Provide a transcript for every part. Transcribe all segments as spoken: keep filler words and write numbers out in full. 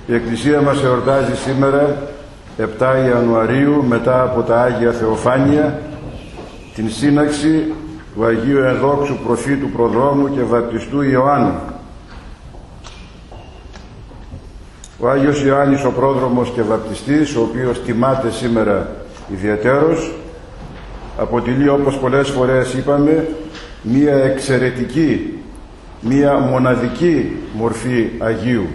Η Εκκλησία μας εορτάζει σήμερα, επτά Ιανουαρίου, μετά από τα Άγια Θεοφάνεια, την σύναξη του Αγίου Ενδόξου Προφήτου Προδρόμου και Βαπτιστού Ιωάννου. Ο Άγιος Ιωάννης ο Πρόδρομος και Βαπτιστής, ο οποίος τιμάται σήμερα ιδιαιτέρως, αποτελεί, όπως πολλές φορές είπαμε, μία εξαιρετική, μία μοναδική μορφή Αγίου.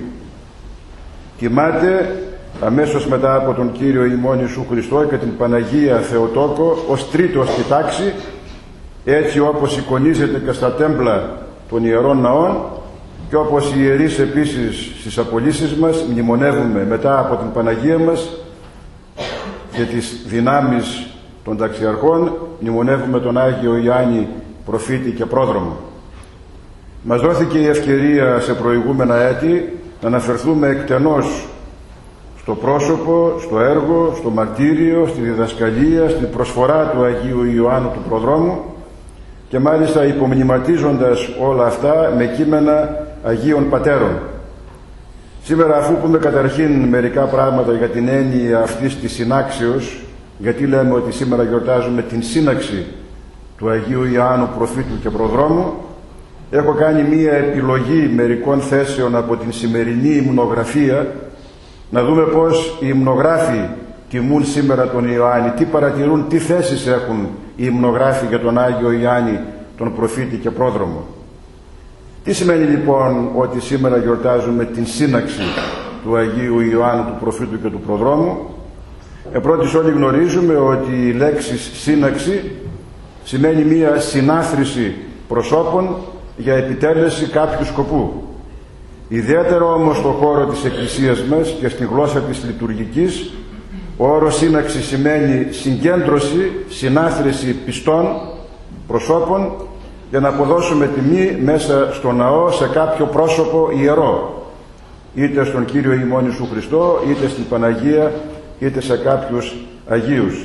Τιμάται αμέσως μετά από τον Κύριο ημών Ιησού Χριστό και την Παναγία Θεοτόκο ως τρίτος στη τάξη, έτσι όπως εικονίζεται και στα τέμπλα των Ιερών Ναών, και όπως οι ιερείς επίσης στις απολύσεις μας μνημονεύουμε μετά από την Παναγία μας και τις δυνάμεις των ταξιαρχών, μνημονεύουμε τον Άγιο Ιωάννη Προφήτη και Πρόδρομο. Μας δόθηκε η ευκαιρία σε προηγούμενα έτη να αναφερθούμε εκτενώς στο πρόσωπο, στο έργο, στο μαρτύριο, στη διδασκαλία, στην προσφορά του Αγίου Ιωάννου του Προδρόμου, και μάλιστα υπομνηματίζοντας όλα αυτά με κείμενα Αγίων Πατέρων. Σήμερα, αφού πούμε καταρχήν μερικά πράγματα για την έννοια αυτής της συνάξεως, γιατί λέμε ότι σήμερα γιορτάζουμε την σύναξη του Αγίου Ιωάννου Προφήτου και Προδρόμου, έχω κάνει μία επιλογή μερικών θέσεων από την σημερινή υμνογραφία, να δούμε πώς οι υμνογράφοι τιμούν σήμερα τον Ιωάννη, τι παρατηρούν, τι θέσεις έχουν οι υμνογράφοι για τον Άγιο Ιωάννη, τον Προφήτη και Πρόδρομο. Τι σημαίνει λοιπόν ότι σήμερα γιορτάζουμε την σύναξη του Αγίου Ιωάννου του Προφήτου και του Προδρόμου? Επρώτης, όλοι γνωρίζουμε ότι η λέξη σύναξη σημαίνει μία συνάθρηση προσώπων για επιτέλεση κάποιου σκοπού. Ιδιαίτερα όμως στον χώρο της Εκκλησίας μας και στη γλώσσα της λειτουργικής, ο όρος σύναξη σημαίνει συγκέντρωση, συνάθρηση πιστών προσώπων για να αποδώσουμε τιμή μέσα στο ναό σε κάποιο πρόσωπο ιερό, είτε στον Κύριο ημών Ιησού Χριστό, είτε στην Παναγία, είτε σε κάποιους Αγίους.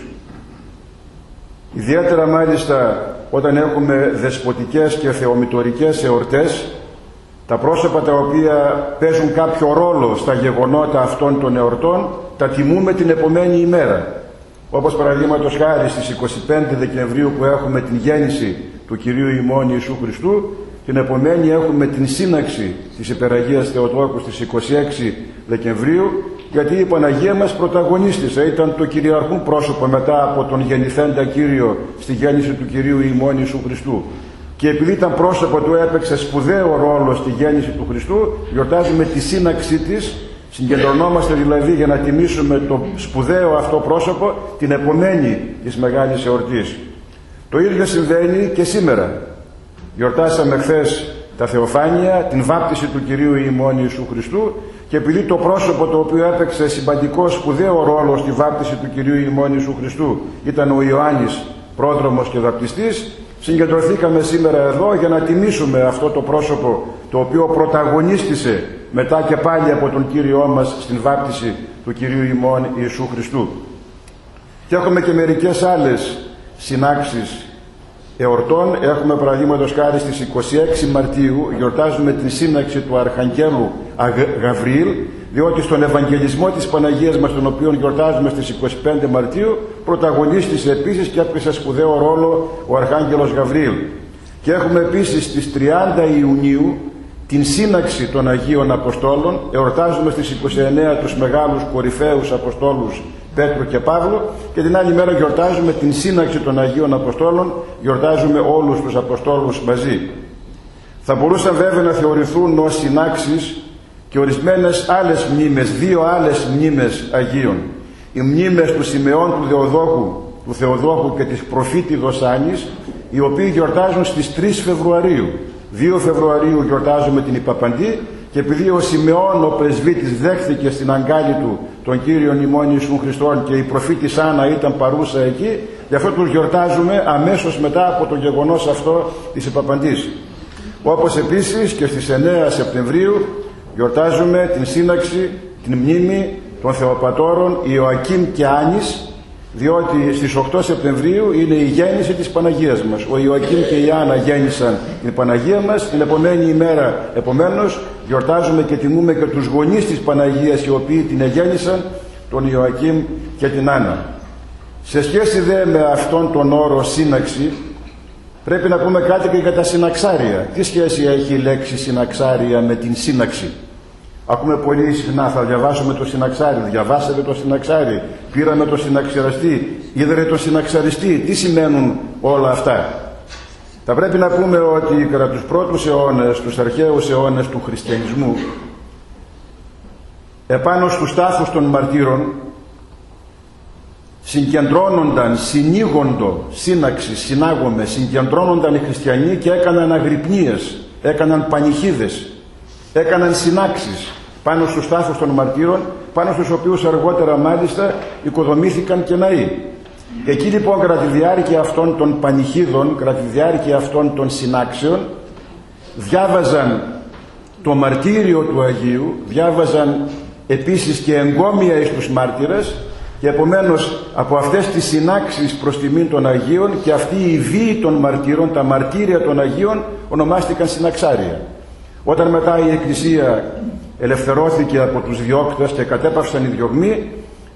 Ιδιαίτερα μάλιστα όταν έχουμε δεσποτικές και θεομητορικές εορτές, τα πρόσωπα τα οποία παίζουν κάποιο ρόλο στα γεγονότα αυτών των εορτών τα τιμούμε την επομένη ημέρα. Όπως παραδείγματος χάρη στις είκοσι πέντε Δεκεμβρίου που έχουμε την γέννηση του Κυρίου ημών Ιησού Χριστού, την επομένη έχουμε την σύναξη της Υπεραγίας Θεοτόκου στις είκοσι έξι Δεκεμβρίου, γιατί η Παναγία μας πρωταγωνίστησε, ήταν το κυριαρχούν πρόσωπο μετά από τον γεννηθέντα Κύριο στη γέννηση του Κυρίου ημών Ιησού Χριστού. Και επειδή ήταν πρόσωπο του, έπαιξε σπουδαίο ρόλο στη γέννηση του Χριστού, γιορτάζουμε τη σύναξή της, συγκεντρωνόμαστε δηλαδή για να τιμήσουμε το σπουδαίο αυτό πρόσωπο την επομένη της μεγάλης εορτής. Το ίδιο συμβαίνει και σήμερα. Γιορτάσαμε χθες τα Θεοφάνεια, την βάπτιση του Κυρίου ημών Ιησού Χριστού, και επειδή το πρόσωπο το οποίο έπαιξε σημαντικό σπουδαίο ρόλο στη βάπτιση του Κυρίου ημών Ιησού Χριστού ήταν ο Ιωάννης Πρόδρομος και Βαπτιστής, συγκεντρωθήκαμε σήμερα εδώ για να τιμήσουμε αυτό το πρόσωπο το οποίο πρωταγωνίστησε μετά και πάλι από τον Κύριό μας στην βάπτιση του Κυρίου ημών Ιησού Χριστού. Και έχουμε και μερικές άλλες συνάξεις εορτών. Έχουμε παραδείγματος χάρη στις είκοσι έξι Μαρτίου γιορτάζουμε την σύναξη του Αρχαγγέλου Γαβριήλ, διότι στον Ευαγγελισμό της Παναγίας μας, τον οποίο γιορτάζουμε στις είκοσι πέντε Μαρτίου, πρωταγωνίστησε επίσης και έπαιξε σπουδαίο ρόλο ο Αρχάγγελος Γαβριήλ. Και έχουμε επίσης στις τριάντα Ιουνίου την σύναξη των Αγίων Αποστόλων, εορτάζουμε στις είκοσι εννέα τους μεγάλους κορυφαίους Αποστόλους Πέτρο και Παύλο, και την άλλη μέρα γιορτάζουμε την σύναξη των Αγίων Αποστόλων, γιορτάζουμε όλους τους Αποστόλους μαζί. Θα μπορούσαν βέβαια να θεωρηθούν ως συνάξεις και ορισμένες άλλες μνήμες, δύο άλλες μνήμες Αγίων. Οι μνήμες του Σιμεών του Θεοδόκου, του Θεοδόκου και της προφήτηδος Άννης, οι οποίοι γιορτάζουν στις τρεις Φεβρουαρίου. δύο Φεβρουαρίου γιορτάζουμε την Ιπαπαντή, και επειδή ο Σιμεών ο πρεσβύτης δέχθηκε στην αγκάλη του τον Κύριον ημών Ιησούν Χριστόν και η προφήτης Άννα ήταν παρούσα εκεί, γι' αυτό τους γιορτάζουμε αμέσως μετά από το γεγονός αυτό της Ιπαπαντής. Όπως επίσης και στις εννέα Σεπτεμβρίου γιορτάζουμε την σύναξη, την μνήμη των Θεοπατώρων Ιωακήμ και Άννης, διότι στις οκτώ Σεπτεμβρίου είναι η γέννηση της Παναγίας μας. Ο Ιωακήμ και η Άννα γέννησαν την Παναγία μας, την επομένη ημέρα επομένως γιορτάζουμε και τιμούμε και τους γονείς της Παναγίας, οι οποίοι την εγέννησαν, τον Ιωακήμ και την Άννα. Σε σχέση δε με αυτόν τον όρο σύναξη, πρέπει να πούμε κάτι και για τα συναξάρια. Τι σχέση έχει η λέξη συναξάρια με την σύναξη? Ακούμε πολύ συχνά, θα διαβάσουμε το συναξάρι, διαβάσατε το συναξάρι, πήραμε το συναξιαστή, είδατε το συναξαριστή. Τι σημαίνουν όλα αυτά? Θα πρέπει να πούμε ότι κατά τους πρώτους αιώνες, τους αρχαίους αιώνες του χριστιανισμού, επάνω στους τάφους των μαρτύρων συγκεντρώνονταν, συνήγοντο, σύναξη, συνάγομαι, συγκεντρώνονταν οι χριστιανοί και έκαναν αγρυπνίες, έκαναν πανηχίδες, έκαναν συνάξεις πάνω στους τάφους των μαρτύρων, πάνω στους οποίους αργότερα μάλιστα οικοδομήθηκαν και ναοί. Εκεί λοιπόν κατά τη διάρκεια αυτών των πανηχίδων, κατά τη διάρκεια αυτών των συνάξεων, διάβαζαν το μαρτύριο του Αγίου, διάβαζαν επίσης και εγκόμια εις τους μάρτυρες, και επομένως από αυτές τις συνάξεις προς τιμήν των Αγίων και αυτή η βίη των μαρτύρων, τα μαρτύρια των Αγίων, ονομάστηκαν συναξάρια. Όταν μετά η Εκκλησία ελευθερώθηκε από τους διώκτες και κατέπαυσαν οι διωγμοί,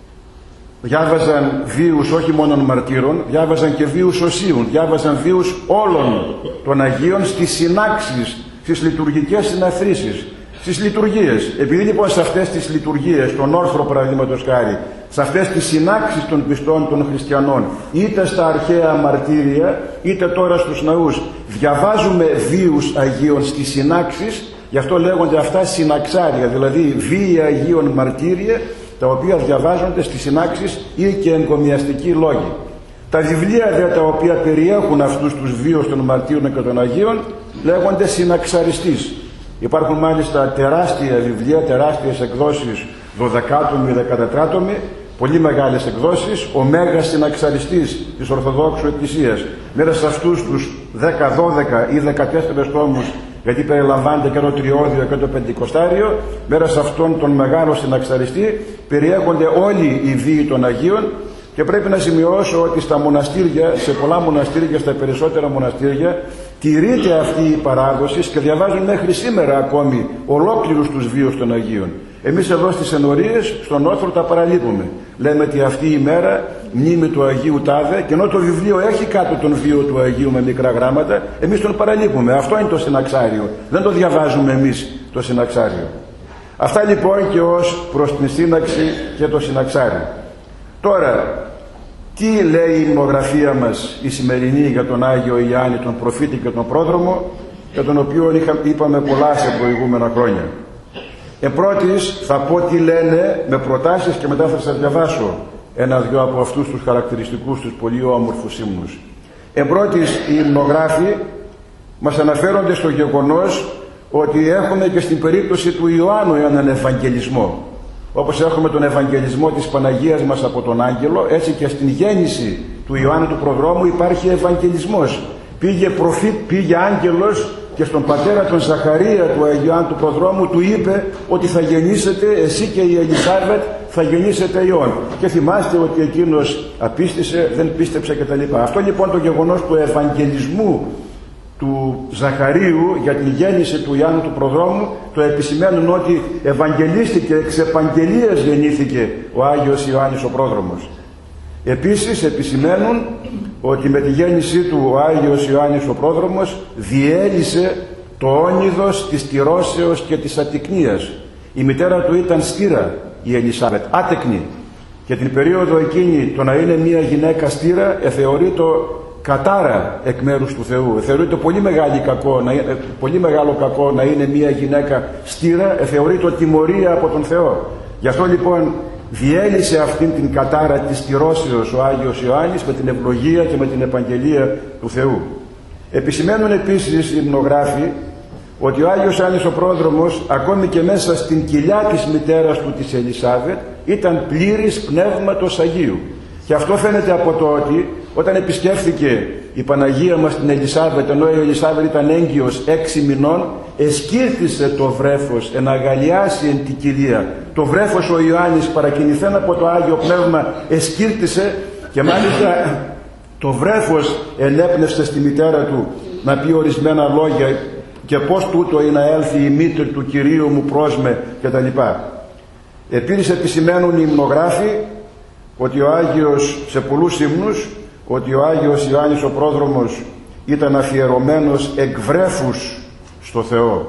διάβαζαν βίους όχι μόνο μαρτύρων, διάβαζαν και βίους οσίων, διάβαζαν βίους όλων των Αγίων στις συνάξεις, στις λειτουργικές συναθρήσεις, στις λειτουργίες. Επειδή λοιπόν σε αυτές τις λειτουργίες, τον όρθρο παραδείγματος χάρη, σε αυτές τις συνάξεις των πιστών των χριστιανών, είτε στα αρχαία μαρτύρια, είτε τώρα στους ναούς, διαβάζουμε βίους Αγίων στις συνάξεις, γι' αυτό λέγονται αυτά συναξάρια, δηλαδή βίοι Αγίων μαρτύρια, τα οποία διαβάζονται στις συνάξεις ή και εγκομιαστικοί λόγοι. Τα βιβλία δε τα οποία περιέχουν αυτούς τους βίους των μαρτύρων και των Αγίων λέγονται συναξαριστείς. Υπάρχουν μάλιστα τεράστια βιβλία, τεράστιες εκδόσεις, δωδεκάτομοι, δεκατετράτομοι, πολύ μεγάλες εκδόσεις, ο Μέγας Συναξαριστής της Ορθοδόξου Εκκλησίας. Μέσα σε αυτούς τους δέκα, δώδεκα ή δεκατέσσερις τόμους, γιατί περιλαμβάνεται και το τριώδιο και το πεντηκοστάριο, μέσα σε αυτόν τον μεγάλο συναξαριστή περιέχονται όλοι οι βίοι των Αγίων. Και πρέπει να σημειώσω ότι στα μοναστήρια, σε πολλά μοναστήρια, στα περισσότερα μοναστήρια, τηρείται αυτή η παράδοση και διαβάζουν μέχρι σήμερα ακόμη ολόκληρους τους βίους των Αγίων. Εμείς εδώ στις ενορίες, στον όρθρο τα παραλείπουμε. Λέμε ότι αυτή η μέρα μνήμη του Αγίου Τάδε, και ενώ το βιβλίο έχει κάτω τον βίο του Αγίου με μικρά γράμματα, εμείς τον παραλείπουμε. Αυτό είναι το συναξάριο. Δεν το διαβάζουμε εμείς το συναξάριο. Αυτά λοιπόν και ως προς την σύναξη και το συναξάριο. Τώρα, τι λέει η μνημογραφία μας η σημερινή για τον Άγιο Ιωάννη, τον προφήτη και τον πρόδρομο, για τον οποίο είπαμε πολλά σε προηγούμενα χρόνια. Εμπρότης θα πω τι λένε με προτάσεις και μετά θα σας διαβάσω ένα-δυο από αυτούς τους χαρακτηριστικούς, τους πολύ όμορφους ύμνους. Εμπρότης οι υμνογράφοι μας αναφέρονται στο γεγονός ότι έχουμε και στην περίπτωση του Ιωάννου έναν Ευαγγελισμό. Όπως έχουμε τον Ευαγγελισμό της Παναγίας μας από τον Άγγελο, έτσι και στην γέννηση του Ιωάννου του Προδρόμου υπάρχει Ευαγγελισμός. Πήγε, προφή, πήγε άγγελος και στον πατέρα τον Ζαχαρία του Αγίου Ιωάννου του Προδρόμου του είπε ότι θα γεννήσετε, εσύ και η Ελισάβετ θα γεννήσετε Υιόν. Και θυμάστε ότι εκείνος απίστησε, δεν πίστεψε κτλ. Αυτό λοιπόν το γεγονός του Ευαγγελισμού του Ζαχαρίου για την γέννηση του Ιωάννου του Προδρόμου το επισημαίνουν ότι ευαγγελίστηκε, εξ επαγγελίας γεννήθηκε ο Άγιος Ιωάννης ο Πρόδρομος. Επίσης επισημαίνουν ότι με τη γέννησή του ο Άγιος Ιωάννης ο Πρόδρομος διέλυσε το όνειδος της τυρώσεως και της ατικνίας. Η μητέρα του ήταν στήρα, η Ελισάβετ, άτεκνη, και την περίοδο εκείνη το να είναι μια γυναίκα στήρα εθεωρείται κατάρα εκ μέρους του Θεού. Θεωρείται πολύ, μεγάλη κακό, να, πολύ μεγάλο κακό να είναι μια γυναίκα στήρα, θεωρείται τιμωρία από τον Θεό. Γι' αυτό λοιπόν διέλυσε αυτήν την κατάρα της τυρώσεως ο Άγιος Ιωάννης με την ευλογία και με την επαγγελία του Θεού. Επισημαίνουν επίσης οι υμνογράφοι ότι ο Άγιος Ιωάννης ο Πρόδρομος ακόμη και μέσα στην κοιλιά της μητέρας του της Ελισάβετ ήταν πλήρης πνεύματος Αγίου. Και αυτό φαίνεται από το ότι όταν επισκέφθηκε η Παναγία μας την Ελισάβετ, ενώ η Ελισάβετ ήταν έγκυος έξι μηνών, εσκύρτησε το βρέφος, εναγαλιάσει εν την κοιλία. Το βρέφος ο Ιωάννης παρακινηθέν από το Άγιο Πνεύμα εσκύρτησε και μάλιστα το βρέφος ενέπνευσε στη μητέρα του να πει ορισμένα λόγια και πώς τούτο είναι να έλθει η μήτρη του Κυρίου μου πρόσμε κτλ. Επίσης επισημαίνουν οι υμνογράφοι ότι ο Άγιος, σε πολλούς ύμνους, ότι ο Άγιος Ιωάννης ο Πρόδρομος ήταν αφιερωμένος εκ βρέφους στο Θεό.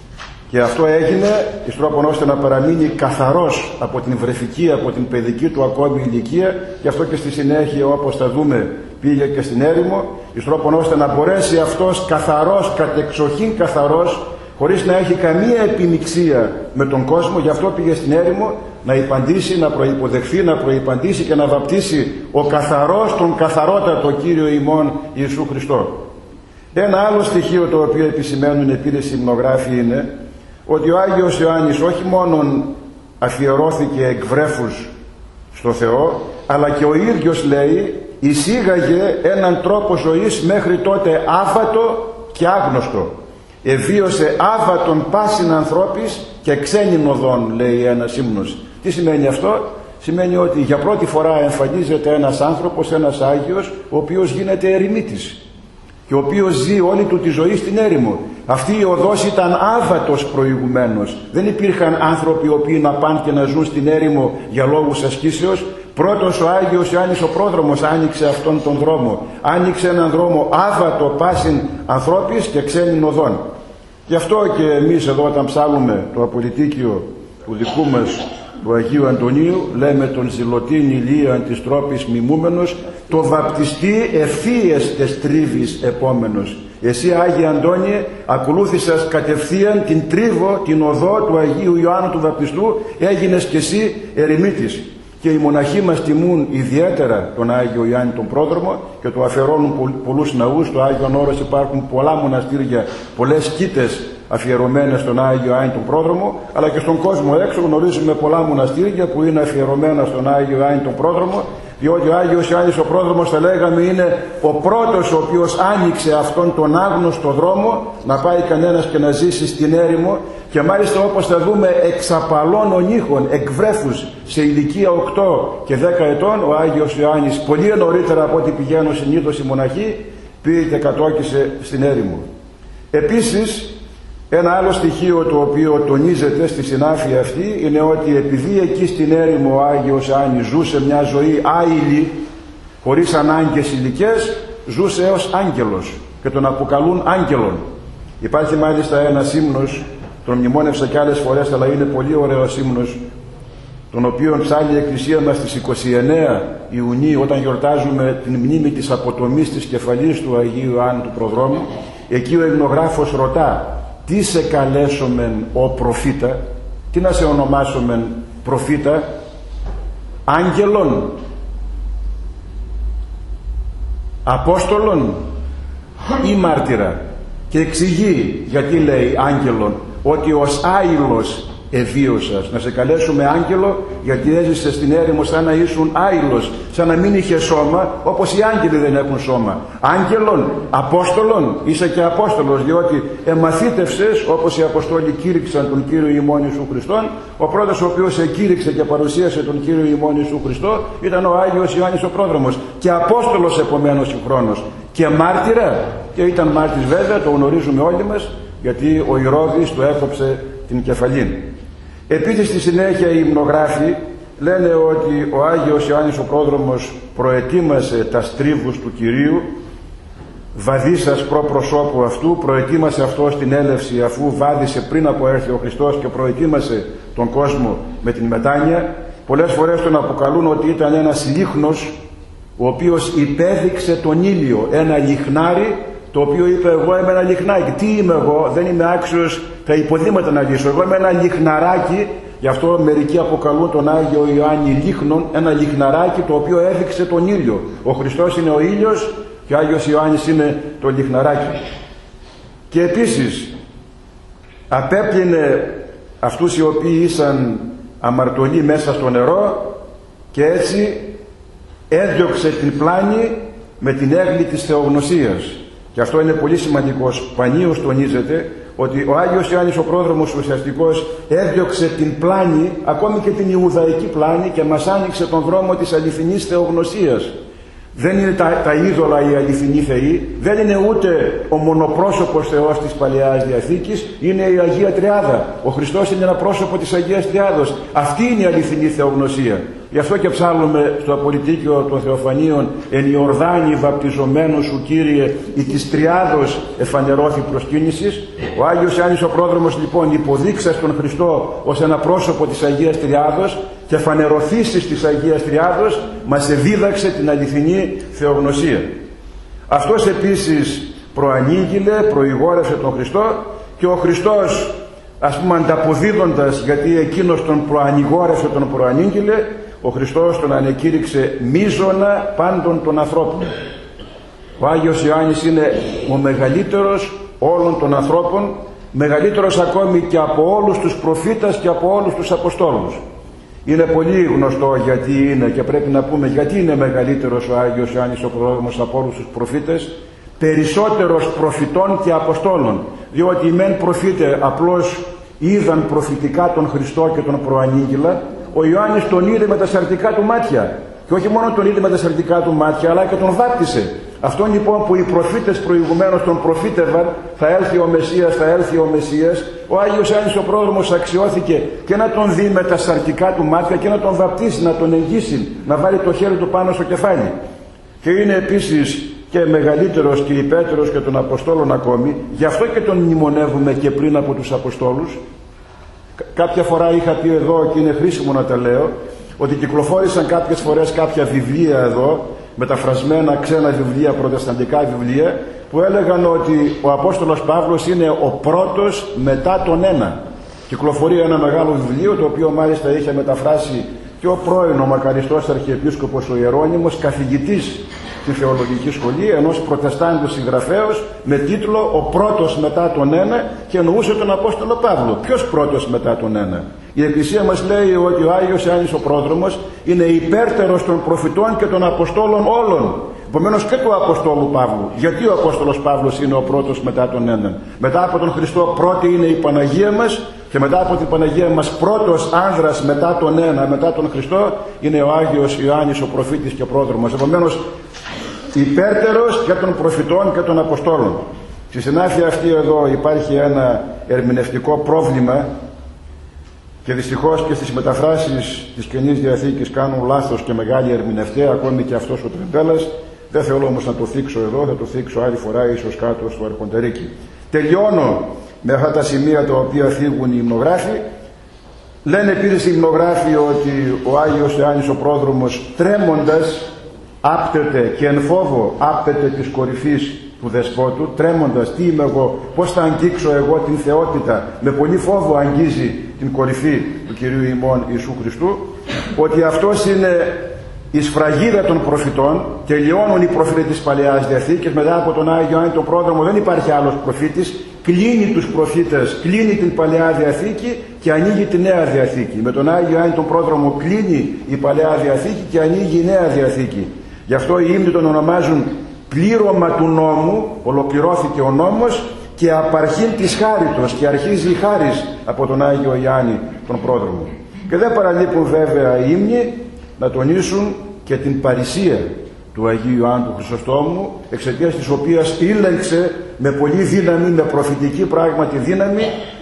Και αυτό έγινε εις τρόπον ώστε να παραμείνει καθαρός από την βρεφική, από την παιδική του ακόμη ηλικία, και αυτό και στη συνέχεια, όπως θα δούμε, πήγε και στην έρημο, εις τρόπον ώστε να μπορέσει αυτός καθαρός, κατεξοχήν καθαρός, χωρίς να έχει καμία επιμιξία με τον κόσμο. Γι' αυτό πήγε στην έρημο να υπαντήσει, να προϋποδεχθεί, να προϋπαντήσει και να βαπτίσει ο καθαρός τον καθαρότατο Κύριο ημών Ιησού Χριστό. Ένα άλλο στοιχείο το οποίο επισημαίνουν επίσης οι υμνογράφοι είναι ότι ο Άγιος Ιωάννης όχι μόνον αφιερώθηκε εκ βρέφους στο Θεό, αλλά και ο ίδιος, λέει, εισήγαγε έναν τρόπο ζωής μέχρι τότε άβατο και άγνωστο. Εβίωσε άβατον πάσιν ανθρώπης και ξένην οδόν, λέει ένας ύμνος. Τι σημαίνει αυτό? Σημαίνει ότι για πρώτη φορά εμφανίζεται ένας άνθρωπος, ένας Άγιος, ο οποίος γίνεται ερημίτης και ο οποίος ζει όλη του τη ζωή στην έρημο. Αυτή η οδός ήταν άβατος προηγουμένως. Δεν υπήρχαν άνθρωποι οι οποίοι να πάνε και να ζουν στην έρημο για λόγους ασκήσεως. Πρώτος ο Άγιος Ιωάννης ο Πρόδρομος άνοιξε αυτόν τον δρόμο. Άνοιξε έναν δρόμο άβατο πάσιν ανθρώπης και ξένην οδών. Γι' αυτό και εμείς εδώ, όταν ψάλουμε το απολυτίκιο του δικού μας του Αγίου Αντωνίου, λέμε τον ζηλωτήν ηλίαν της τρόπης μιμούμενος, το βαπτιστή ευθείες τες τρίβης επόμενος. Εσύ, Άγιε Αντώνιε, ακολούθησας κατευθείαν την τρίβο, την οδό του Αγίου Ιωάννου του Βαπτιστού, έγινες κι εσύ ερημίτης. Και οι μοναχοί μας τιμούν ιδιαίτερα τον Άγιο Ιωάννη τον Πρόδρομο και το αφιερώνουν πολλούς ναούς. Στο Άγιον Όρος υπάρχουν πολλά μοναστήρια, πολλές σκήτες αφιερωμένες στον Άγιο Ιωάννη τον Πρόδρομο, αλλά και στον κόσμο έξω γνωρίζουμε πολλά μοναστήρια που είναι αφιερωμένα στον Άγιο Ιωάννη τον Πρόδρομο, διότι ο Άγιος Ιωάννης ο Πρόδρομος, θα λέγαμε, είναι ο πρώτος ο οποίος άνοιξε αυτόν τον άγνωστο δρόμο να πάει κανένας και να ζήσει στην έρημο, και μάλιστα, όπως θα δούμε, εξ απαλών ονείχων, εκ βρέφους, σε ηλικία οκτώ και δέκα ετών, ο Άγιος Ιωάννης, πολύ νωρίτερα από ό,τι πηγαίνουν συνήθως οι μοναχοί, πήγε και κατόκισε στην έρημο. Επίσης, ένα άλλο στοιχείο το οποίο τονίζεται στη συνάφεια αυτή είναι ότι επειδή εκεί στην έρημο ο Άγιος Ιωάννης ζούσε μια ζωή άειλη, χωρίς ανάγκες υλικές, ζούσε ως άγγελος και τον αποκαλούν άγγελον. Υπάρχει μάλιστα ένας ύμνος, τον μνημόνευσα και άλλες φορές, αλλά είναι πολύ ωραίος ύμνος, τον οποίο ψάλει η Εκκλησία μας στις είκοσι εννέα Ιουνίου, όταν γιορτάζουμε την μνήμη της αποτομής της κεφαλής του Αγίου Ιωάννου του Προδρόμου. Εκεί ο υμνογράφος ρωτά: τι σε καλέσομεν ο προφήτα, τι να σε ονομάσομεν προφήτα, άγγελον, απόστολον ή μάρτυρα? Και εξηγεί γιατί λέει άγγελον, ότι ως άειλος εβίωσας. Να σε καλέσουμε άγγελο γιατί έζησε στην έρημο σαν να ήσουν άειλος, σαν να μην είχε σώμα, όπως οι άγγελοι δεν έχουν σώμα. Άγγελον, απόστολον, είσαι και απόστολος, διότι εμαθήτευσες, όπως οι Αποστόλοι κήρυξαν τον Κύριο ημών Ιησού Χριστόν. Ο πρώτος ο οποίος εκήρυξε και παρουσίασε τον Κύριο ημών Ιησού Χριστό ήταν ο Άγιος Ιωάννης ο Πρόδρομος, και απόστολος επομένως συγχρόνως, και μάρτυρα, και ήταν μάρτυρης βέβαια, το γνωρίζουμε όλοι μας, γιατί ο Ηρώδης του έκοψε την κεφαλή. Επίσης στη συνέχεια οι υμνογράφοι λένε ότι ο Άγιος Ιωάννης ο Πρόδρομος προετοίμασε τα στρίβους του Κυρίου, βαδίσας προ προσώπου αυτού, προετοίμασε αυτό στην έλευση, αφού βάδισε πριν από έρθει ο Χριστός και προετοίμασε τον κόσμο με την μετάνοια. Πολλές φορές τον αποκαλούν ότι ήταν ένας λίχνος, ο οποίος υπέδειξε τον ήλιο, ένα λιχνάρι, το οποίο είπε: εγώ είμαι ένα λιχνάκι. Τι είμαι εγώ? Δεν είμαι άξιος τα υποδήματα να λύσω. Εγώ είμαι ένα λιχναράκι. Γι' αυτό μερικοί αποκαλούν τον Άγιο Ιωάννη λίχνον, ένα λιχναράκι το οποίο έδειξε τον ήλιο. Ο Χριστός είναι ο ήλιος και ο Άγιος Ιωάννης είναι το λιχναράκι. Και επίσης απέπλυνε αυτούς οι οποίοι ήσαν αμαρτωλοί μέσα στο νερό, και έτσι έδιωξε την πλάνη με την έγκλη της θεογνωσίας. Και αυτό είναι πολύ σημαντικό. Σπανίως τονίζεται ότι ο Άγιος Ιωάννης ο Πρόδρομος ουσιαστικώς έδιωξε την πλάνη, ακόμη και την Ιουδαϊκή πλάνη, και μας άνοιξε τον δρόμο της αληθινής θεογνωσίας. Δεν είναι τα, τα είδωλα οι αληθινοί θεοί, δεν είναι ούτε ο μονοπρόσωπος Θεός της Παλαιάς Διαθήκης, είναι η Αγία Τριάδα. Ο Χριστός είναι ένα πρόσωπο της Αγίας Τριάδος. Αυτή είναι η αληθινή θεογνωσία. Γι' αυτό και ψάλλουμε στο απολυτίκιο των Θεοφανίων «Εν Ιορδάνη βαπτιζομένος σου Κύριε, η της Τριάδος εφανερώθη προσκύνησης». Ο Άγιος Ιωάννης ο Πρόδρομος λοιπόν υποδείξας τον Χριστό ως ένα πρόσωπο της Αγίας Τριάδος και φανερωθήσεις της Αγίας Τριάδος μας εδίδαξε την αληθινή θεογνωσία. Αυτός επίσης προανήγγειλε, προηγόρευσε τον Χριστό και ο Χριστός, ας πούμε ανταποδίδοντας, γιατί εκείνος τον προανηγόρευσε, τον προανήγγειλε, ο Χριστός τον ανεκήρυξε μείζωνα πάντων των ανθρώπων. Ο Άγιος Ιωάννης είναι ο μεγαλύτερος όλων των ανθρώπων, μεγαλύτερος ακόμη και από όλους τους προφήτες και από όλους τους Αποστόλους. Είναι πολύ γνωστό γιατί είναι, και πρέπει να πούμε γιατί είναι μεγαλύτερος ο Άγιος Ιωάννης ο Πρόδρομος από όλους τους προφήτες, περισσότερος προφητών και Αποστόλων, διότι οι μεν προφήτε απλώς είδαν προφητικά τον Χριστό και τον προανήγγειλα, ο Ιωάννης τον είδε με τα σαρτικά του μάτια, και όχι μόνο τον είδε με τα σαρτικά του μάτια, αλλά και τον βάπτισε. Αυτόν λοιπόν που οι προφήτες προηγουμένως τον προφήτευαν, θα έλθει ο Μεσσίας, θα έλθει ο Μεσσίας, ο Άγιος Ιωάννης ο Πρόδρομος αξιώθηκε και να τον δει με τα σαρτικά του μάτια και να τον βαπτίσει, να τον εγγύσει, να βάλει το χέρι του πάνω στο κεφάλι. Και είναι επίσης και μεγαλύτερος και υπέρτερος και των Αποστόλων ακόμη, γι' αυτό και τον μνημονεύουμε και πριν από τους Αποστόλους. Κάποια φορά είχα πει εδώ, και είναι χρήσιμο να τα λέω, ότι κυκλοφόρησαν κάποιες φορές κάποια βιβλία εδώ, μεταφρασμένα ξένα βιβλία, προτεσταντικά βιβλία, που έλεγαν ότι ο Απόστολος Παύλος είναι ο πρώτος μετά τον ένα. Κυκλοφορεί ένα μεγάλο βιβλίο, το οποίο μάλιστα είχε μεταφράσει και ο πρώην ο μακαριστός Αρχιεπίσκοπος ο Ιερώνυμος, καθηγητής στη Θεολογική Σχολή, ενός προτεστάντου συγγραφέως, με τίτλο «Ο πρώτος μετά τον ένα», και εννοούσε τον Απόστολο Παύλο. Ποιος πρώτος μετά τον ένα? Η Εκκλησία μας λέει ότι ο Άγιος Ιωάννης ο Πρόδρομος είναι υπέρτερος των προφητών και των Αποστόλων όλων. Επομένως και του Αποστόλου Παύλου. Γιατί ο Απόστολος Παύλος είναι ο πρώτος μετά τον έναν? Μετά από τον Χριστό πρώτη είναι η Παναγία μας, και μετά από την Παναγία μας πρώτος άνδρας μετά τον ένα, μετά τον Χριστό, είναι ο Άγιος Ιωάννης ο προφήτης και πρόδρομος. Επομένως υπέρτερος και των προφητών και των Αποστόλων. Στη συνάφεια αυτή εδώ υπάρχει ένα ερμηνευτικό πρόβλημα, και δυστυχώς και στις μεταφράσεις της Καινής Διαθήκης κάνουν λάθος και μεγάλη ερμηνευτέ, ακόμη και αυτός ο Τρεμπέλας. Δεν θέλω όμως να το θίξω εδώ, θα το θίξω άλλη φορά ίσως κάτω στο Αρχοντερίκι. Τελειώνω με αυτά τα σημεία τα οποία θίγουν οι υμνογράφοι. Λένε επίσης οι υμνογράφοι ότι ο Άγιος Ιωάννης ο Πρόδρομος τρέμοντας άπτεται και εν φόβο άπτεται της κορυφής του Δεσπότου, τρέμοντας τι είμαι εγώ, πώς θα αγγίξω εγώ την θεότητα, με πολύ φόβο αγγίζει την κορυφή του Κυρίου ημών Ιησού Χριστού, ότι αυτός είναι η σφραγίδα των προφητών, τελειώνουν οι προφήτες της Παλαιάς Διαθήκης, μετά από τον Άγιο Ιωάννη τον Πρόδρομο δεν υπάρχει άλλος προφήτης, κλείνει τους προφήτες, κλείνει την Παλαιά Διαθήκη και ανοίγει τη Νέα Διαθήκη. Με τον Άγιο Ιωάννη τον Πρόδρομο κλείνει η Παλαιά Διαθήκη και ανοίγει η Νέα Διαθήκη. Γι' αυτό οι ύμνοι τον ονομάζουν πλήρωμα του νόμου, ολοκληρώθηκε ο νόμος, και απαρχήν της χάριτος, και αρχίζει η χάρις από τον Άγιο Ιωάννη τον Πρόδρομο. Και δεν παραλείπουν βέβαια οι ύμνοι να τονίσουν και την παρησία του Αγίου Ιωάννου του Χρυσοστόμου, εξαιτίας της οποίας ήλεξε με πολύ δύναμη, με προφητική πράγματι δύναμη,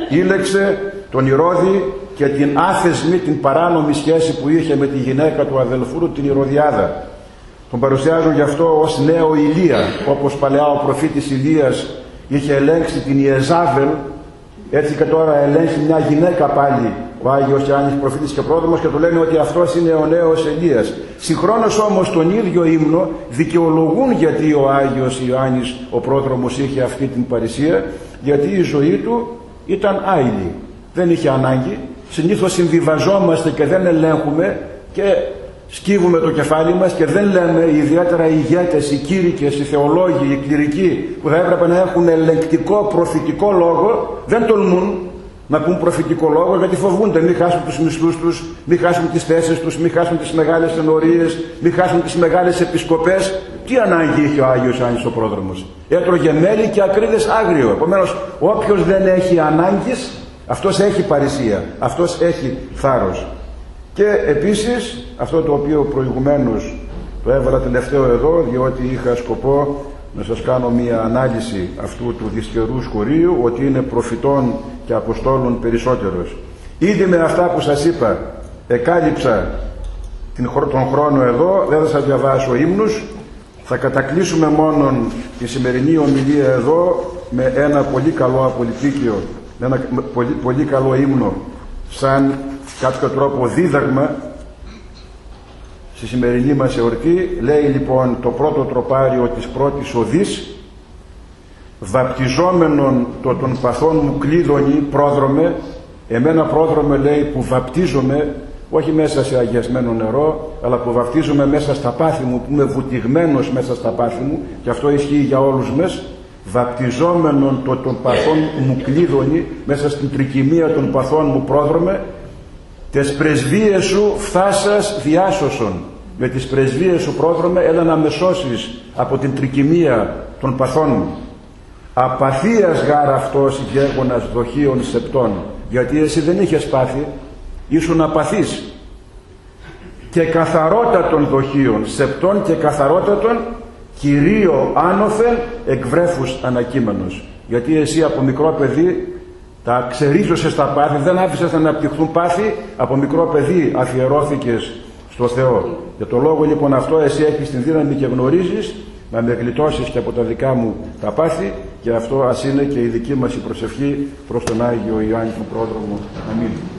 ήλεξε τον Ηρώδη και την άθεσμη, την παράνομη σχέση που είχε με τη γυναίκα του αδελφού του, την Ηρωδιάδα. Τον παρουσιάζουν γι' αυτό ως νέο Ηλία, όπως παλαιά ο προφήτης Ηλίας είχε ελέγξει την Ιεζάβελ, έτσι και τώρα ελέγξει μια γυναίκα πάλι ο Άγιος Ιωάννης προφήτης και πρόδρομος, και του λένε ότι αυτός είναι ο νέος Ηλίας. Συγχρόνως όμως τον ίδιο ύμνο δικαιολογούν γιατί ο Άγιος Ιωάννης ο πρόδρομος είχε αυτή την παρησία, γιατί η ζωή του ήταν άειλη, δεν είχε ανάγκη. Συνήθως συμβιβαζόμαστε και δεν ελέγχουμε και σκύβουμε το κεφάλι μας και δεν λέμε, ιδιαίτερα οι ηγέτες, οι κήρυκες, οι θεολόγοι, οι κληρικοί που θα έπρεπε να έχουν ελεγκτικό προφητικό λόγο, δεν τολμούν να πούν προφητικό λόγο, γιατί φοβούνται μην χάσουν τους μισθούς τους, μην χάσουν τις θέσεις τους, μην χάσουν τις μεγάλες ενορίες, μην χάσουν τις μεγάλες επισκοπές. Τι ανάγκη είχε ο Άγιος Ιωάννης ο Πρόδρομος? Έτρωγε μέλι και ακρίδες άγριο. Επομένως όποιος δεν έχει ανάγκης, αυτός έχει παρησία, αυτός έχει θάρρος. Και επίσης αυτό το οποίο προηγουμένως Το έβαλα τελευταίο εδώ διότι είχα σκοπό να σας κάνω μία ανάλυση αυτού του δυσχερού σκορείου, ότι είναι προφητών και αποστόλων περισσότερος. Ήδη με αυτά που σας είπα εκάλυψα τον χρόνο εδώ, δεν θα σας διαβάσω ύμνους, θα κατακλείσουμε μόνον τη σημερινή ομιλία εδώ με ένα πολύ καλό απολυτίκιο, με ένα πολύ, πολύ καλό ύμνο, σαν κάποιο τρόπο δίδαγμα στη σημερινή μας εορτή. Λέει λοιπόν το πρώτο τροπάριο της πρώτης οδής: βαπτιζόμενον το των παθών μου κλείδωνη πρόδρομε. Εμένα πρόδρομε, λέει, που βαπτίζομαι, όχι μέσα σε αγιασμένο νερό, αλλά που βαπτίζομαι μέσα στα πάθη μου, που είμαι βουτυγμένος μέσα στα πάθη μου, και αυτό ισχύει για όλους μας. Βαπτιζόμενον το των παθών μου κλείδωνη, μέσα στην τρικυμία των παθών μου πρόδρομε, τες πρεσβείες σου φτάσας διάσωσον. Με τις πρεσβείες σου πρόδρομε, έλα να με σώσεις από την τρικυμία των παθών μου. Απαθίας γάρα αυτός γέγονας δοχείων σεπτών, γιατί εσύ δεν είχες πάθη, ήσουν απαθής. Και καθαρότατων δοχείων σεπτών, και καθαρότατων κυρίω άνωθεν εκβρέφους ανακείμενος, γιατί εσύ από μικρό παιδί τα ξερίζωσες τα πάθη, δεν άφησες να αναπτυχθούν πάθη, από μικρό παιδί αφιερώθηκες στο Θεό. Για το λόγο λοιπόν αυτό εσύ έχεις την δύναμη και γνωρίζεις να με γλιτώσεις και από τα δικά μου τα πάθη, και αυτό ας είναι και η δική μας η προσευχή προς τον Άγιο Ιωάννη τον Πρόδρομο. Αμήν.